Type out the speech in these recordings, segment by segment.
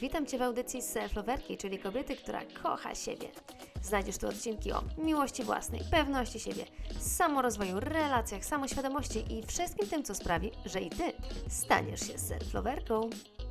Witam Cię w audycji Self-Loverki, czyli kobiety, która kocha siebie. Znajdziesz tu odcinki o miłości własnej, pewności siebie, samorozwoju, relacjach, samoświadomości i wszystkim tym, co sprawi, że i Ty staniesz się self-loverką.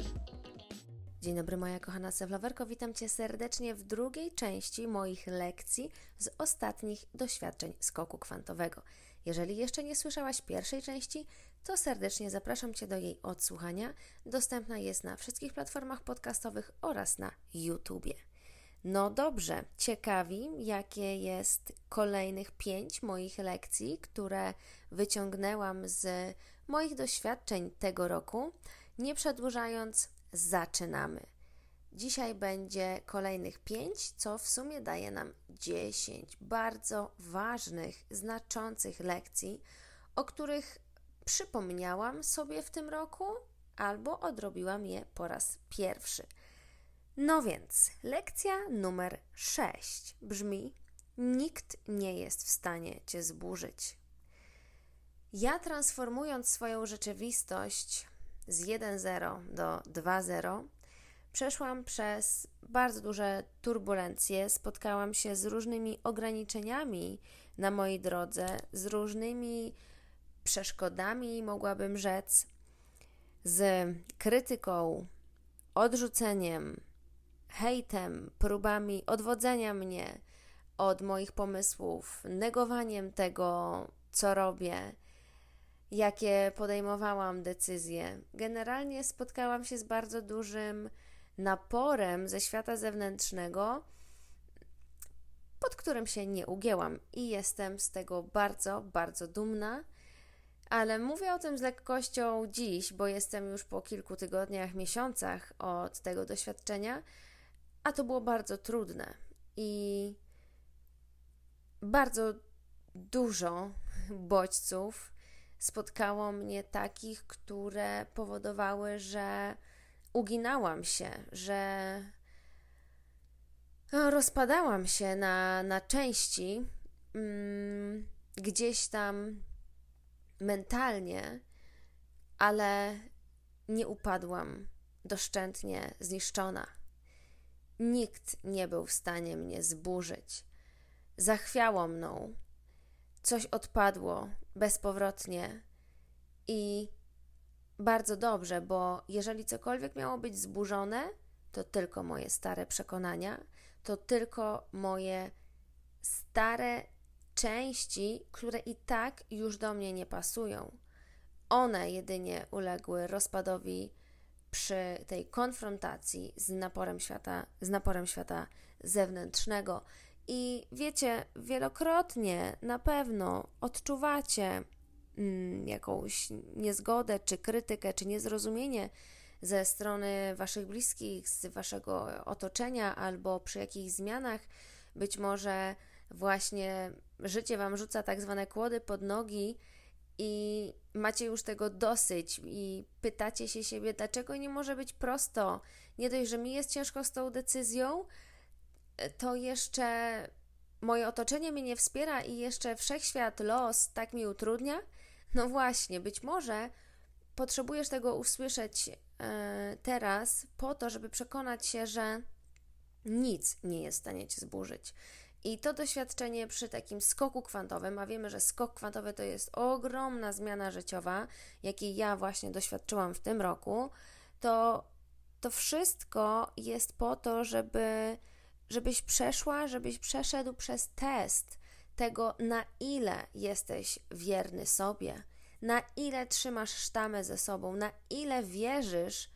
Dzień dobry moja kochana self-loverko, witam Cię serdecznie w drugiej części moich lekcji z ostatnich doświadczeń skoku kwantowego. Jeżeli jeszcze nie słyszałaś pierwszej części, to serdecznie zapraszam Cię do jej odsłuchania. Dostępna jest na wszystkich platformach podcastowych oraz na YouTubie. No dobrze, ciekawi, jakie jest kolejnych 5 moich lekcji, które wyciągnęłam z moich doświadczeń tego roku. Nie przedłużając, zaczynamy. Dzisiaj będzie kolejnych 5, co w sumie daje nam 10 bardzo ważnych, znaczących lekcji, o których przypomniałam sobie w tym roku albo odrobiłam je po raz pierwszy. No więc, lekcja numer 6 brzmi: nikt nie jest w stanie Cię zburzyć. Ja, transformując swoją rzeczywistość z 1.0 do 2.0, przeszłam przez bardzo duże turbulencje, spotkałam się z różnymi ograniczeniami na mojej drodze, z różnymi przeszkodami, mogłabym rzec, z krytyką, odrzuceniem, hejtem, próbami odwodzenia mnie od moich pomysłów, negowaniem tego, co robię, jakie podejmowałam decyzje. Generalnie spotkałam się z bardzo dużym naporem ze świata zewnętrznego, pod którym się nie ugięłam i jestem z tego bardzo, bardzo dumna, ale mówię o tym z lekkością dziś, bo jestem już po kilku tygodniach, miesiącach od tego doświadczenia, a to było bardzo trudne i bardzo dużo bodźców spotkało mnie takich, które powodowały, że uginałam się, że rozpadałam się na części, gdzieś tam mentalnie, ale nie upadłam doszczętnie zniszczona. Nikt nie był w stanie mnie zburzyć. Zachwiało mną, coś odpadło bezpowrotnie i bardzo dobrze, bo jeżeli cokolwiek miało być zburzone, to tylko moje stare przekonania, to tylko moje stare części, które i tak już do mnie nie pasują. One jedynie uległy rozpadowi przy tej konfrontacji z naporem świata zewnętrznego. I wiecie, wielokrotnie na pewno odczuwacie jakąś niezgodę, czy krytykę, czy niezrozumienie ze strony Waszych bliskich, z Waszego otoczenia, albo przy jakichś zmianach. Być może właśnie życie Wam rzuca tak zwane kłody pod nogi i macie już tego dosyć i pytacie się siebie, dlaczego nie może być prosto. Nie dość, że mi jest ciężko z tą decyzją, to jeszcze moje otoczenie mnie nie wspiera i jeszcze wszechświat, los tak mi utrudnia. No właśnie, być może potrzebujesz tego usłyszeć teraz po to, żeby przekonać się, że nic nie jest w stanie Cię zburzyć. I to doświadczenie przy takim skoku kwantowym, a wiemy, że skok kwantowy to jest ogromna zmiana życiowa, jakiej ja właśnie doświadczyłam w tym roku, to wszystko jest po to, żebyś przeszedł przez test tego, na ile jesteś wierny sobie, na ile trzymasz sztamę ze sobą, na ile wierzysz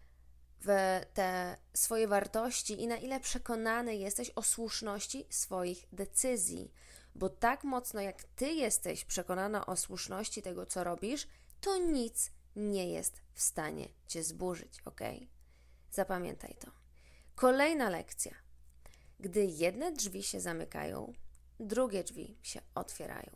w te swoje wartości i na ile przekonany jesteś o słuszności swoich decyzji. Bo tak mocno jak Ty jesteś przekonana o słuszności tego, co robisz, to nic nie jest w stanie Cię zburzyć, ok? Zapamiętaj to. Kolejna lekcja. Gdy jedne drzwi się zamykają, drugie drzwi się otwierają.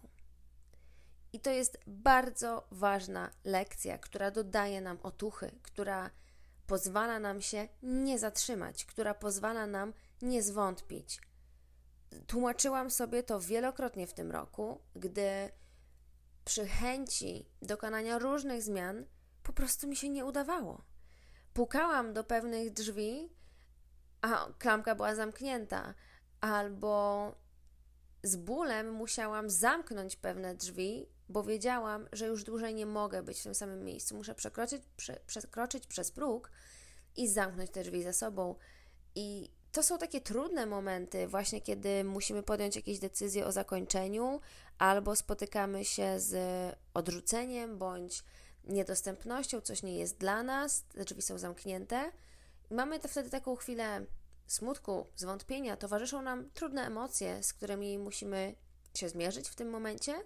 I to jest bardzo ważna lekcja, która dodaje nam otuchy, która pozwala nam się nie zatrzymać, która pozwala nam nie zwątpić. Tłumaczyłam sobie to wielokrotnie w tym roku, gdy przy chęci dokonania różnych zmian po prostu mi się nie udawało. pukałam do pewnych drzwi, a klamka była zamknięta, albo z bólem musiałam zamknąć pewne drzwi, bo wiedziałam, że już dłużej nie mogę być w tym samym miejscu. Muszę przekroczyć przez próg i zamknąć te drzwi za sobą. I to są takie trudne momenty, właśnie kiedy musimy podjąć jakieś decyzje o zakończeniu, albo spotykamy się z odrzuceniem, bądź niedostępnością, coś nie jest dla nas, te drzwi są zamknięte. Mamy wtedy taką chwilę smutku, zwątpienia, towarzyszą nam trudne emocje, z którymi musimy się zmierzyć w tym momencie,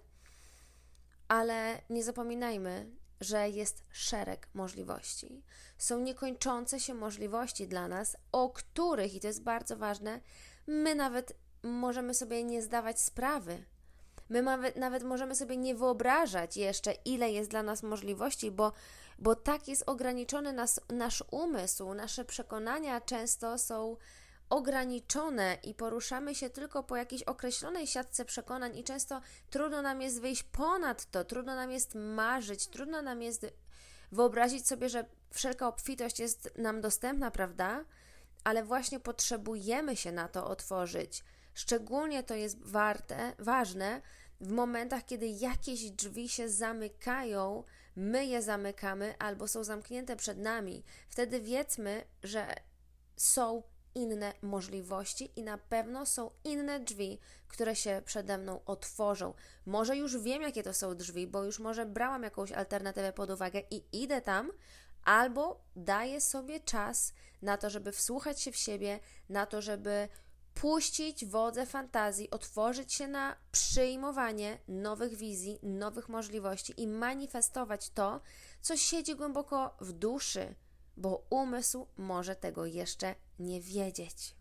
ale nie zapominajmy, że jest szereg możliwości. Są niekończące się możliwości dla nas, o których, i to jest bardzo ważne, my nawet możemy sobie nie zdawać sprawy. My nawet możemy sobie nie wyobrażać jeszcze, ile jest dla nas możliwości, bo tak jest ograniczony nasz umysł, nasze przekonania często są ograniczone i poruszamy się tylko po jakiejś określonej siatce przekonań i często trudno nam jest wyjść ponad to, trudno nam jest marzyć, trudno nam jest wyobrazić sobie, że wszelka obfitość jest nam dostępna, prawda? Ale właśnie potrzebujemy się na to otworzyć. Szczególnie to jest ważne w momentach, kiedy jakieś drzwi się zamykają, my je zamykamy albo są zamknięte przed nami. Wtedy wiedzmy, że są inne możliwości i na pewno są inne drzwi, które się przede mną otworzą. Może już wiem, jakie to są drzwi, bo już może brałam jakąś alternatywę pod uwagę i idę tam, albo daję sobie czas na to, żeby wsłuchać się w siebie, na to, żeby puścić wodze fantazji, otworzyć się na przyjmowanie nowych wizji, nowych możliwości i manifestować to, co siedzi głęboko w duszy, bo umysł może tego jeszcze nie wiedzieć.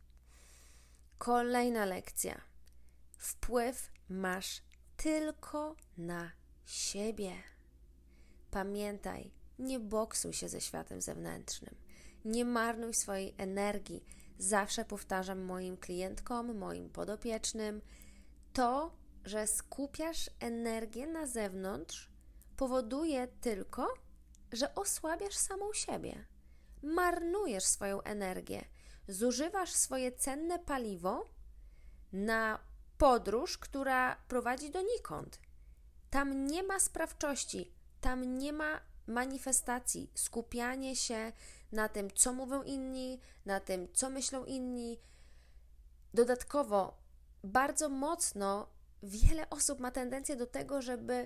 Kolejna lekcja. Wpływ masz tylko na siebie. Pamiętaj, nie boksuj się ze światem zewnętrznym. Nie marnuj swojej energii. Zawsze powtarzam moim klientkom, moim podopiecznym, to, że skupiasz energię na zewnątrz, powoduje tylko, że osłabiasz samą siebie. Marnujesz swoją energię, zużywasz swoje cenne paliwo na podróż, która prowadzi donikąd. Tam nie ma sprawczości, tam nie ma manifestacji, skupianie się na tym, co mówią inni, na tym, co myślą inni. Dodatkowo, bardzo mocno wiele osób ma tendencję do tego, żeby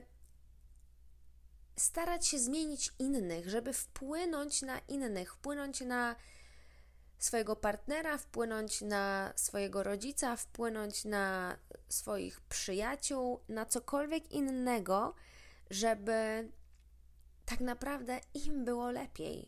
starać się zmienić innych, żeby wpłynąć na innych, wpłynąć na swojego partnera, wpłynąć na swojego rodzica, wpłynąć na swoich przyjaciół, na cokolwiek innego, żeby tak naprawdę im było lepiej.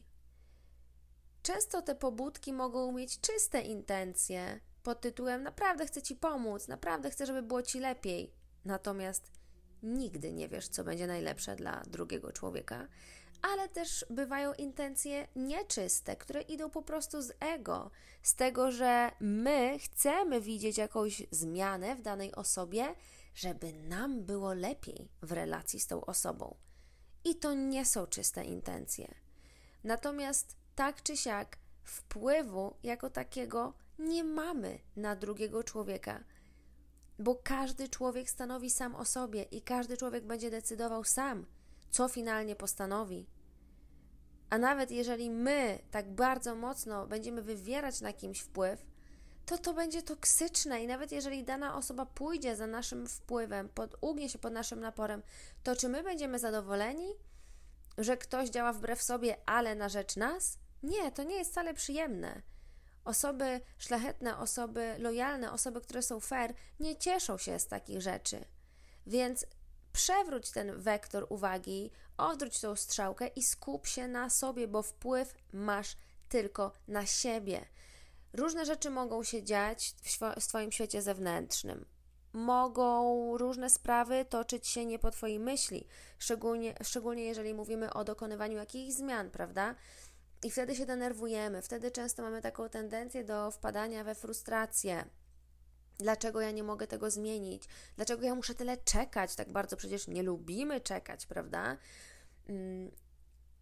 Często te pobudki mogą mieć czyste intencje pod tytułem naprawdę chcę Ci pomóc, naprawdę chcę, żeby było Ci lepiej. Natomiast nigdy nie wiesz, co będzie najlepsze dla drugiego człowieka, ale też bywają intencje nieczyste, które idą po prostu z ego, z tego, że my chcemy widzieć jakąś zmianę w danej osobie, żeby nam było lepiej w relacji z tą osobą. I to nie są czyste intencje. Natomiast tak czy siak wpływu jako takiego nie mamy na drugiego człowieka, bo każdy człowiek stanowi sam o sobie i każdy człowiek będzie decydował sam, co finalnie postanowi. A nawet jeżeli my tak bardzo mocno będziemy wywierać na kimś wpływ, to będzie toksyczne i nawet jeżeli dana osoba pójdzie za naszym wpływem, ugnie się pod naszym naporem, to czy my będziemy zadowoleni, że ktoś działa wbrew sobie, ale na rzecz nas? Nie, to nie jest wcale przyjemne. Osoby szlachetne, osoby lojalne, osoby, które są fair, nie cieszą się z takich rzeczy. Więc przewróć ten wektor uwagi, odwróć tą strzałkę i skup się na sobie, bo wpływ masz tylko na siebie. Różne rzeczy mogą się dziać w Twoim świecie zewnętrznym. Mogą różne sprawy toczyć się nie po Twojej myśli, szczególnie jeżeli mówimy o dokonywaniu jakichś zmian, prawda? I wtedy się denerwujemy, wtedy często mamy taką tendencję do wpadania we frustrację. Dlaczego ja nie mogę tego zmienić? Dlaczego ja muszę tyle czekać? Tak bardzo przecież nie lubimy czekać, prawda?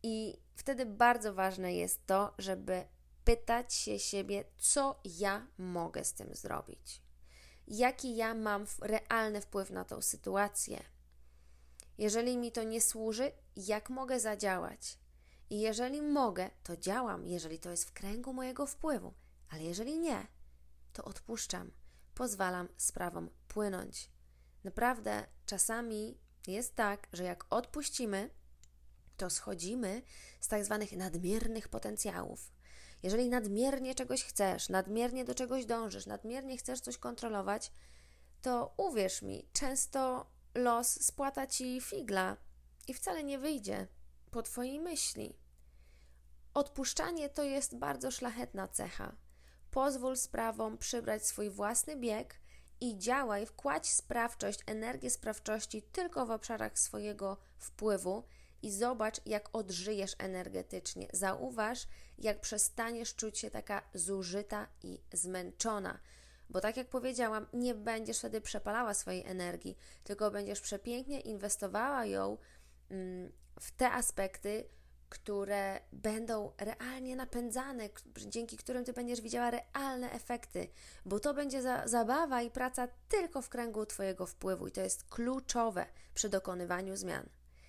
I wtedy bardzo ważne jest to, żeby pytać się siebie, co ja mogę z tym zrobić. Jaki ja mam realny wpływ na tą sytuację. Jeżeli mi to nie służy, jak mogę zadziałać? I jeżeli mogę, to działam, jeżeli to jest w kręgu mojego wpływu. Ale jeżeli nie, to odpuszczam. Pozwalam sprawom płynąć. Naprawdę czasami jest tak, że jak odpuścimy, to schodzimy z tak zwanych nadmiernych potencjałów. Jeżeli nadmiernie czegoś chcesz, nadmiernie do czegoś dążysz, nadmiernie chcesz coś kontrolować, to uwierz mi, często los spłata ci figla i wcale nie wyjdzie po twojej myśli. Odpuszczanie to jest bardzo szlachetna cecha. Pozwól sprawom przybrać swój własny bieg i działaj, wkładź sprawczość, energię sprawczości tylko w obszarach swojego wpływu i zobacz, jak odżyjesz energetycznie. Zauważ, jak przestaniesz czuć się taka zużyta i zmęczona. Bo tak jak powiedziałam, nie będziesz wtedy przepalała swojej energii, tylko będziesz przepięknie inwestowała ją w te aspekty, które będą realnie napędzane, dzięki którym Ty będziesz widziała realne efekty, bo to będzie zabawa i praca tylko w kręgu Twojego wpływu i to jest kluczowe przy dokonywaniu zmian.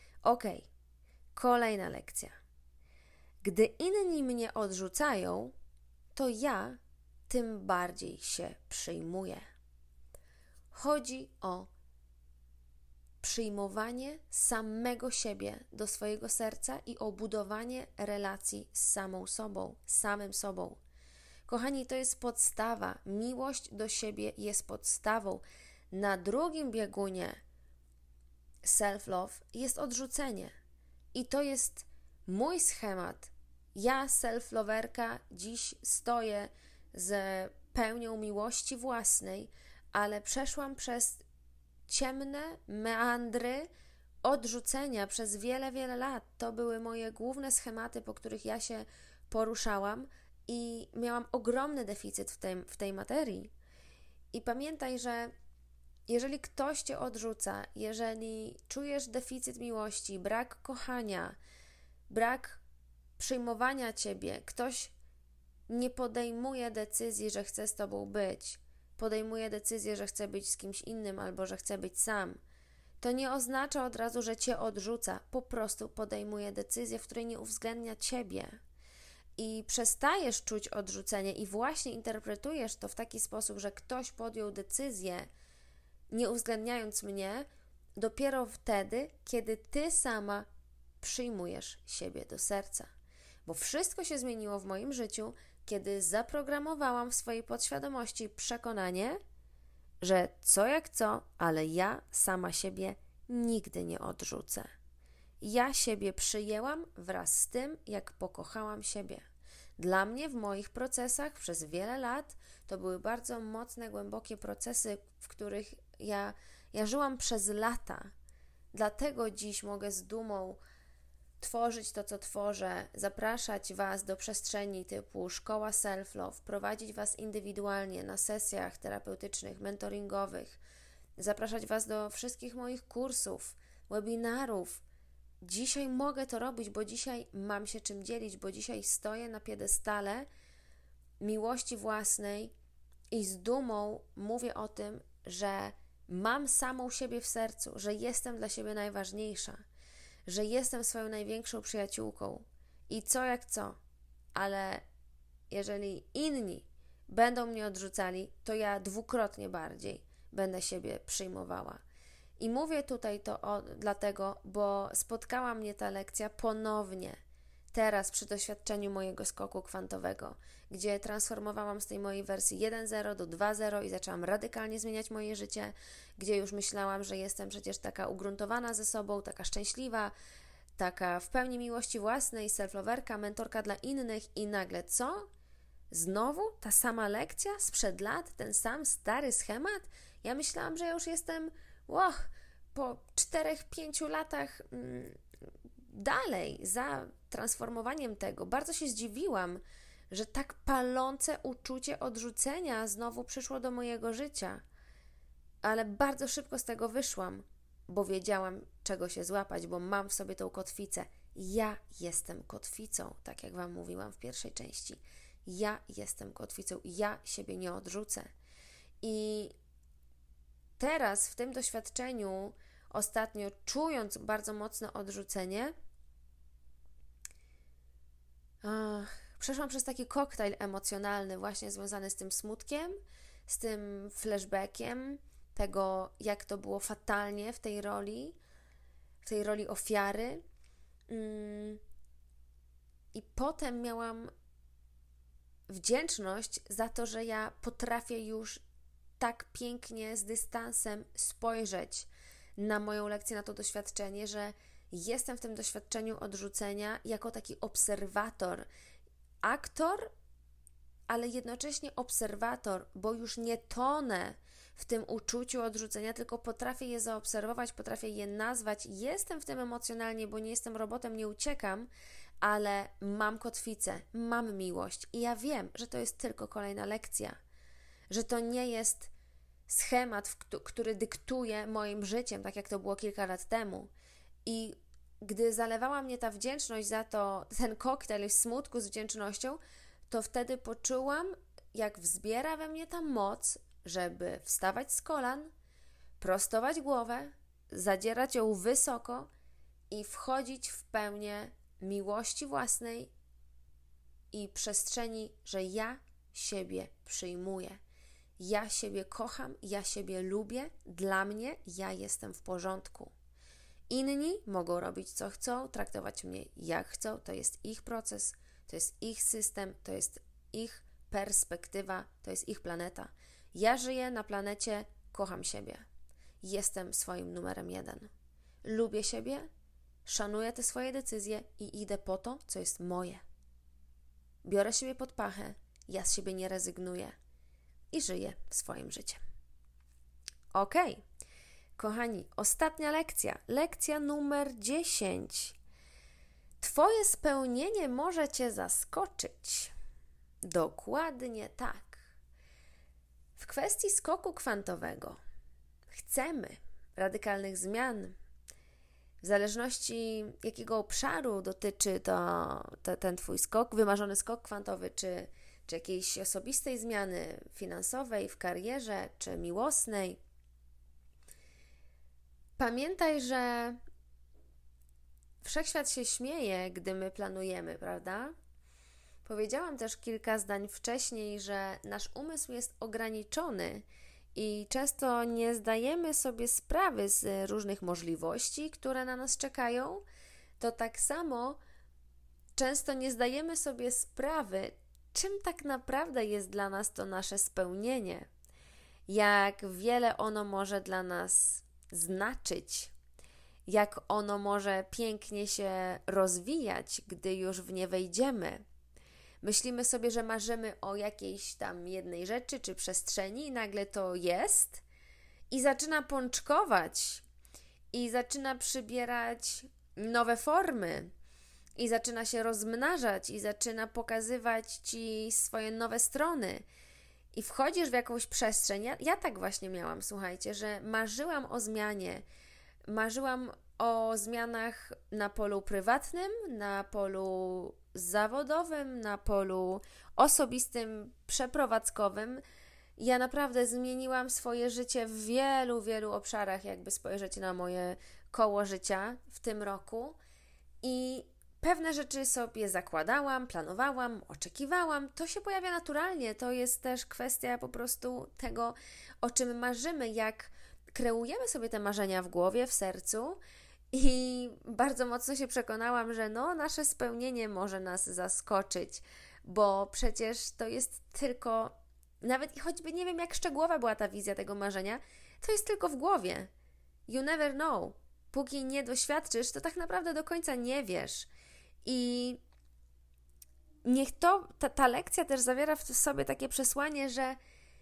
Kolejna lekcja. Gdy inni mnie odrzucają, to ja tym bardziej się przyjmuję. Chodzi o przyjmowanie samego siebie do swojego serca i o budowanie relacji z samą sobą, samym sobą. Kochani, to jest podstawa. Miłość do siebie jest podstawą. Na drugim biegunie self-love jest odrzucenie. I to jest mój schemat. Ja, self-loverka, dziś stoję z pełnią miłości własnej, ale przeszłam przez ciemne meandry odrzucenia przez wiele, wiele lat. To były moje główne schematy, po których ja się poruszałam i miałam ogromny deficyt w tej materii. I pamiętaj, że jeżeli ktoś Cię odrzuca, jeżeli czujesz deficyt miłości, brak kochania, brak przyjmowania Ciebie, ktoś nie podejmuje decyzji, że chce z Tobą być, podejmuje decyzję, że chce być z kimś innym albo że chce być sam, to nie oznacza od razu, że Cię odrzuca. Po prostu podejmuje decyzję, w której nie uwzględnia Ciebie. I przestajesz czuć odrzucenie i właśnie interpretujesz to w taki sposób, że ktoś podjął decyzję, nie uwzględniając mnie, dopiero wtedy, kiedy Ty sama przyjmujesz siebie do serca. Bo wszystko się zmieniło w moim życiu, kiedy zaprogramowałam w swojej podświadomości przekonanie, że co jak co, ale ja sama siebie nigdy nie odrzucę. Ja siebie przyjęłam wraz z tym, jak pokochałam siebie. Dla mnie w moich procesach przez wiele lat to były bardzo mocne, głębokie procesy, w których ja żyłam przez lata. Dlatego dziś mogę z dumą tworzyć to, co tworzę, zapraszać Was do przestrzeni typu szkoła self-love, prowadzić Was indywidualnie na sesjach terapeutycznych, mentoringowych, zapraszać Was do wszystkich moich kursów, webinarów. Dzisiaj mogę to robić, bo dzisiaj mam się czym dzielić, bo dzisiaj stoję na piedestale miłości własnej i z dumą mówię o tym, że mam samą siebie w sercu, że jestem dla siebie najważniejsza, że jestem swoją największą przyjaciółką i co jak co, ale jeżeli inni będą mnie odrzucali, to ja dwukrotnie bardziej będę siebie przyjmowała. I mówię tutaj to dlatego, bo spotkała mnie ta lekcja ponownie, teraz przy doświadczeniu mojego skoku kwantowego, gdzie transformowałam z tej mojej wersji 1.0 do 2.0 i zaczęłam radykalnie zmieniać moje życie, gdzie już myślałam, że jestem przecież taka ugruntowana ze sobą, taka szczęśliwa, taka w pełni miłości własnej, self-loverka, mentorka dla innych i nagle co? Znowu ta sama lekcja sprzed lat, ten sam stary schemat? Ja myślałam, że ja już jestem po 4-5 latach dalej, za transformowaniem tego. Bardzo się zdziwiłam, że tak palące uczucie odrzucenia znowu przyszło do mojego życia. Ale bardzo szybko z tego wyszłam, bo wiedziałam, czego się złapać, bo mam w sobie tą kotwicę. Ja jestem kotwicą, tak jak Wam mówiłam w pierwszej części. Ja jestem kotwicą, ja siebie nie odrzucę. I teraz w tym doświadczeniu, ostatnio czując bardzo mocno odrzucenie, przeszłam przez taki koktajl emocjonalny właśnie związany z tym smutkiem, z tym flashbackiem tego, jak to było fatalnie w tej roli ofiary. I potem miałam wdzięczność za to, że ja potrafię już tak pięknie z dystansem spojrzeć na moją lekcję, na to doświadczenie, że jestem w tym doświadczeniu odrzucenia jako taki obserwator, aktor, ale jednocześnie obserwator, bo już nie tonę w tym uczuciu odrzucenia, tylko potrafię je zaobserwować, potrafię je nazwać. Jestem w tym emocjonalnie, bo nie jestem robotem, nie uciekam, ale mam kotwicę, mam miłość i ja wiem, że to jest tylko kolejna lekcja, że to nie jest schemat, który dyktuje moim życiem, tak jak to było kilka lat temu. I gdy zalewała mnie ta wdzięczność za to, ten koktajl smutku z wdzięcznością, to wtedy poczułam, jak wzbiera we mnie ta moc, żeby wstawać z kolan, prostować głowę, zadzierać ją wysoko i wchodzić w pełnię miłości własnej i przestrzeni, że ja siebie przyjmuję. Ja siebie kocham, ja siebie lubię, dla mnie ja jestem w porządku. Inni mogą robić co chcą, traktować mnie jak chcą, to jest ich proces, to jest ich system, to jest ich perspektywa, to jest ich planeta. Ja żyję na planecie, kocham siebie. Jestem swoim numerem 1. Lubię siebie, szanuję te swoje decyzje i idę po to, co jest moje. Biorę siebie pod pachę, ja z siebie nie rezygnuję i żyję swoim życiem. Okej. Kochani, ostatnia lekcja. Lekcja numer 10. Twoje spełnienie może Cię zaskoczyć. Dokładnie tak. W kwestii skoku kwantowego chcemy radykalnych zmian. W zależności jakiego obszaru dotyczy ten Twój skok, wymarzony skok kwantowy, czy jakiejś osobistej zmiany finansowej, w karierze, czy miłosnej. Pamiętaj, że wszechświat się śmieje, gdy my planujemy, prawda? Powiedziałam też kilka zdań wcześniej, że nasz umysł jest ograniczony i często nie zdajemy sobie sprawy z różnych możliwości, które na nas czekają. To tak samo często nie zdajemy sobie sprawy, czym tak naprawdę jest dla nas to nasze spełnienie. Jak wiele ono może dla nas znaczyć, jak ono może pięknie się rozwijać, gdy już w nie wejdziemy. Myślimy sobie, że marzymy o jakiejś tam jednej rzeczy czy przestrzeni i nagle to jest i zaczyna pączkować i zaczyna przybierać nowe formy i zaczyna się rozmnażać i zaczyna pokazywać Ci swoje nowe strony. I wchodzisz w jakąś przestrzeń. Ja tak właśnie miałam, słuchajcie, że marzyłam o zmianie. Marzyłam o zmianach na polu prywatnym, na polu zawodowym, na polu osobistym, przeprowadzkowym. Ja naprawdę zmieniłam swoje życie w wielu, wielu obszarach, jakby spojrzeć na moje koło życia w tym roku. I pewne rzeczy sobie zakładałam, planowałam, oczekiwałam. To się pojawia naturalnie. To jest też kwestia po prostu tego, o czym marzymy, jak kreujemy sobie te marzenia w głowie, w sercu. I bardzo mocno się przekonałam, że nasze spełnienie może nas zaskoczyć, bo przecież to jest tylko, nawet i choćby nie wiem, jak szczegółowa była ta wizja tego marzenia, to jest tylko w głowie. You never know. Póki nie doświadczysz, to tak naprawdę do końca nie wiesz. I niech ta lekcja też zawiera w sobie takie przesłanie, że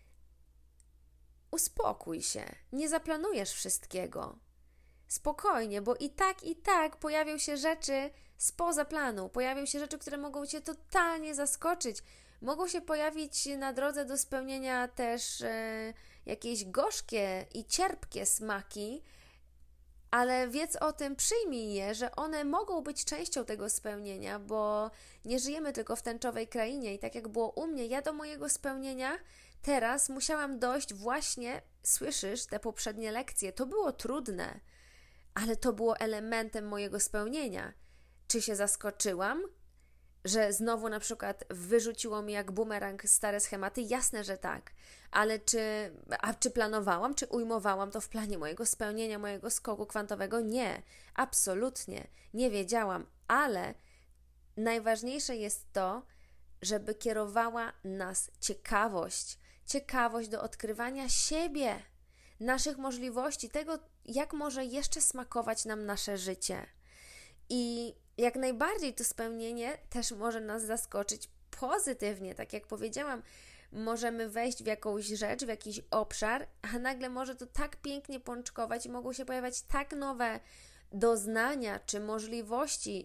uspokój się, nie zaplanujesz wszystkiego. Spokojnie, bo i tak pojawią się rzeczy spoza planu, pojawią się rzeczy, które mogą Cię totalnie zaskoczyć. Mogą się pojawić na drodze do spełnienia też jakieś gorzkie i cierpkie smaki, ale wiedz o tym, przyjmij je, że one mogą być częścią tego spełnienia, bo nie żyjemy tylko w tęczowej krainie i tak jak było u mnie, ja do mojego spełnienia teraz musiałam dojść właśnie, słyszysz, te poprzednie lekcje, to było trudne, ale to było elementem mojego spełnienia. Czy się zaskoczyłam, że znowu na przykład wyrzuciło mi jak bumerang stare schematy? Jasne, że tak. Ale czy planowałam, czy ujmowałam to w planie mojego spełnienia, mojego skoku kwantowego? Nie, absolutnie. Nie wiedziałam, ale najważniejsze jest to, żeby kierowała nas ciekawość. Ciekawość do odkrywania siebie, naszych możliwości, tego, jak może jeszcze smakować nam nasze życie. I jak najbardziej to spełnienie też może nas zaskoczyć pozytywnie. Tak jak powiedziałam, możemy wejść w jakąś rzecz, w jakiś obszar, a nagle może to tak pięknie pączkować i mogą się pojawiać tak nowe doznania czy możliwości.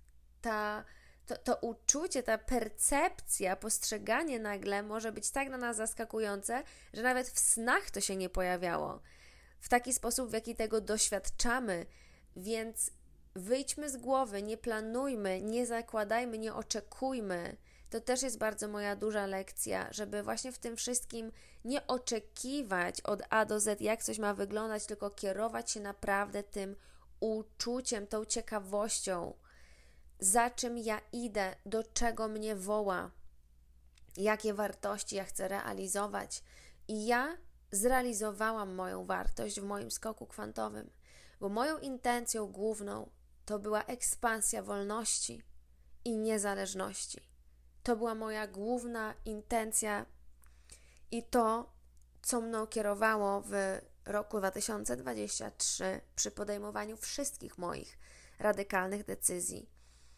To uczucie, ta percepcja, postrzeganie nagle może być tak na nas zaskakujące, że nawet w snach to się nie pojawiało. W taki sposób, w jaki tego doświadczamy. Więc wyjdźmy z głowy, nie planujmy, nie zakładajmy, nie oczekujmy. To też jest bardzo moja duża lekcja, żeby właśnie w tym wszystkim nie oczekiwać od A do Z, jak coś ma wyglądać, tylko kierować się naprawdę tym uczuciem, tą ciekawością, za czym ja idę, do czego mnie woła, jakie wartości ja chcę realizować. I ja zrealizowałam moją wartość w moim skoku kwantowym, bo moją intencją główną to była ekspansja wolności i niezależności. To była moja główna intencja i to, co mną kierowało w roku 2023 przy podejmowaniu wszystkich moich radykalnych decyzji.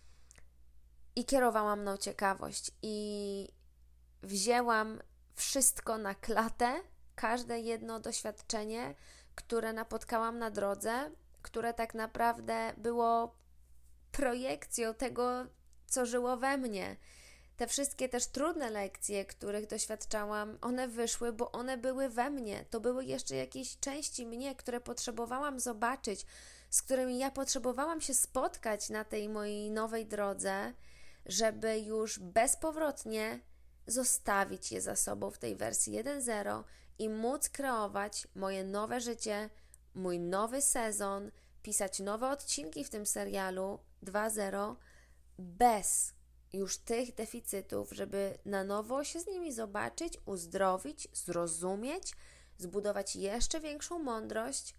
I kierowała mną ciekawość i wzięłam wszystko na klatę, każde jedno doświadczenie, które napotkałam na drodze, które tak naprawdę było projekcją tego, co żyło we mnie. Te wszystkie też trudne lekcje, których doświadczałam, one wyszły, bo one były we mnie. To były jeszcze jakieś części mnie, które potrzebowałam zobaczyć, z którymi ja potrzebowałam się spotkać na tej mojej nowej drodze, żeby już bezpowrotnie zostawić je za sobą w tej wersji 1.0 i móc kreować moje nowe życie, mój nowy sezon, pisać nowe odcinki w tym serialu 2.0 bez już tych deficytów, żeby na nowo się z nimi zobaczyć, uzdrowić, zrozumieć, zbudować jeszcze większą mądrość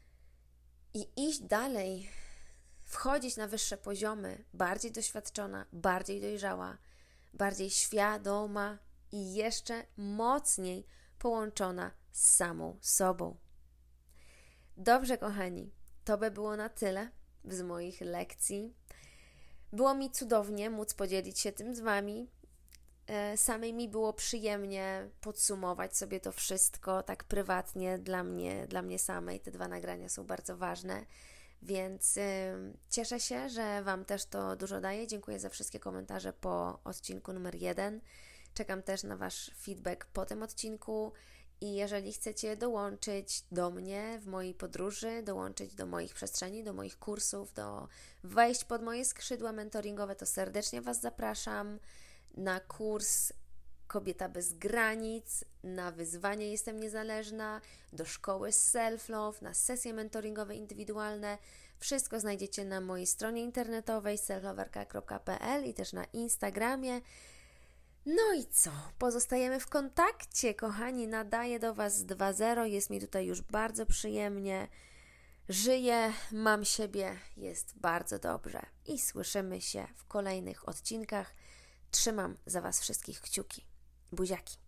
i iść dalej, wchodzić na wyższe poziomy, bardziej doświadczona, bardziej dojrzała, bardziej świadoma i jeszcze mocniej połączona z samą sobą. Dobrze, kochani, to by było na tyle z moich lekcji. Było mi cudownie móc podzielić się tym z Wami. Samej mi było przyjemnie podsumować sobie to wszystko tak prywatnie dla mnie samej. Te 2 nagrania są bardzo ważne, więc cieszę się, że Wam też to dużo daje. Dziękuję za wszystkie komentarze po odcinku numer 1. Czekam też na Wasz feedback po tym odcinku i jeżeli chcecie dołączyć do mnie w mojej podróży, dołączyć do moich przestrzeni, do moich kursów, wejść pod moje skrzydła mentoringowe, to serdecznie Was zapraszam na kurs Kobieta bez granic, na wyzwanie Jestem Niezależna, do szkoły Self-Love, na sesje mentoringowe indywidualne. Wszystko znajdziecie na mojej stronie internetowej selfloverka.pl i też na Instagramie. No i co? Pozostajemy w kontakcie, kochani. Nadaję do Was 2.0. Jest mi tutaj już bardzo przyjemnie. Żyję, mam siebie, jest bardzo dobrze. I słyszymy się w kolejnych odcinkach. Trzymam za Was wszystkich kciuki. Buziaki.